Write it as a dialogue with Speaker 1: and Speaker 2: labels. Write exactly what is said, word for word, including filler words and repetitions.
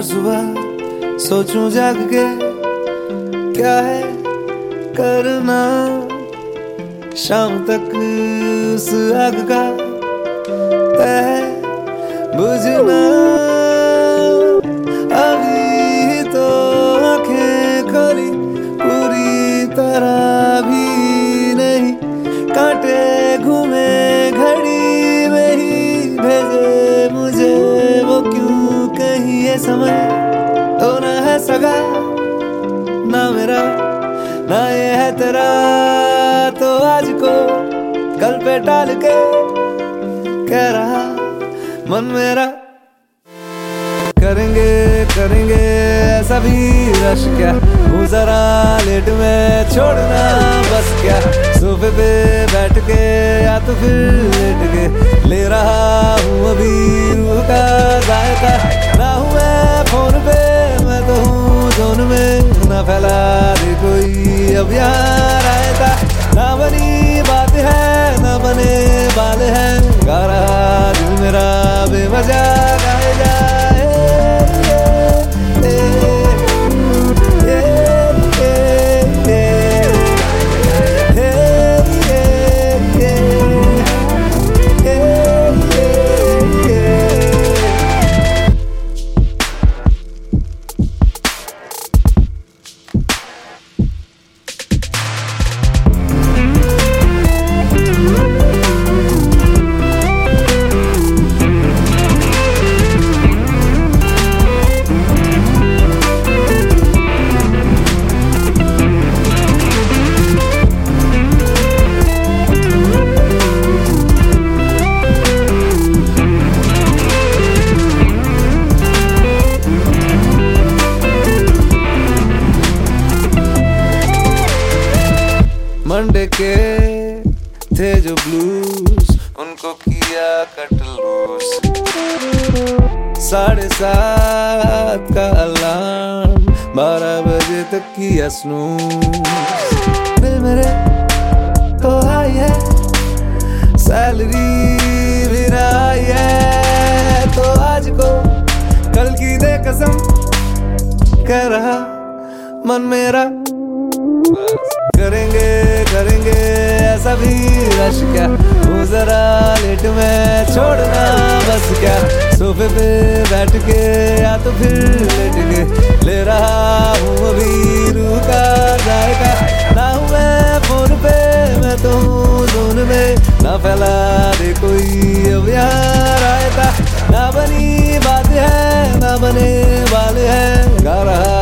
Speaker 1: हर सुबह सोचूं जाग के क्या है करना, शाम तक उस आग का तय बुझना। अभी तो आंखें खोली पूरी तरह भी नहीं, कांटे घूमे घड़ी में ही भेजे मुझे वो क्यों कहीं। ये समय तो ना है सगा ना मेरा ना ये है तेरा, तो आज को कल पे टाल के कह रहा मन मेरा। करेंगे करेंगे ऐसा भी रश क्या, हूँ जरा लेट में छोड़ना बस क्या। सोफे पे बैठ के या तो फिर लेट के ले रहा हूँ अभी रूह का जायका। ना हूँ मैं फोन पे मैं तो हूँ जोन में, ना फैला दे कोई अब यहाँ रायता। ना बनी बात है ना बने बाल है, गा रहा दिल मेरा बेवजह गाए जाए। मंडे के थे जो ब्लूज उनको किया कट लूज, साढ़े सात का अलार्म बारह बजे तक किया स्नूज। दिल मेरे तो आई है सैलरी भी ना आई है, तो आज को कल की दे कसम कह रहा मन मेरा। करेंगे करेंगे ऐसा भी रश क्या, वो जरा लेट में छोड़ना बस क्या। सोफे पे बैठ के या तो फिर लेट के ले रहा हूँ अभी रूह का जायका। ना हूँ मैं फोन पे मैं तो हूँ जोन में, ना फैला दे कोई अब यहाँ रायता। ना बनी बात है ना बने वाले हैं, गा रहा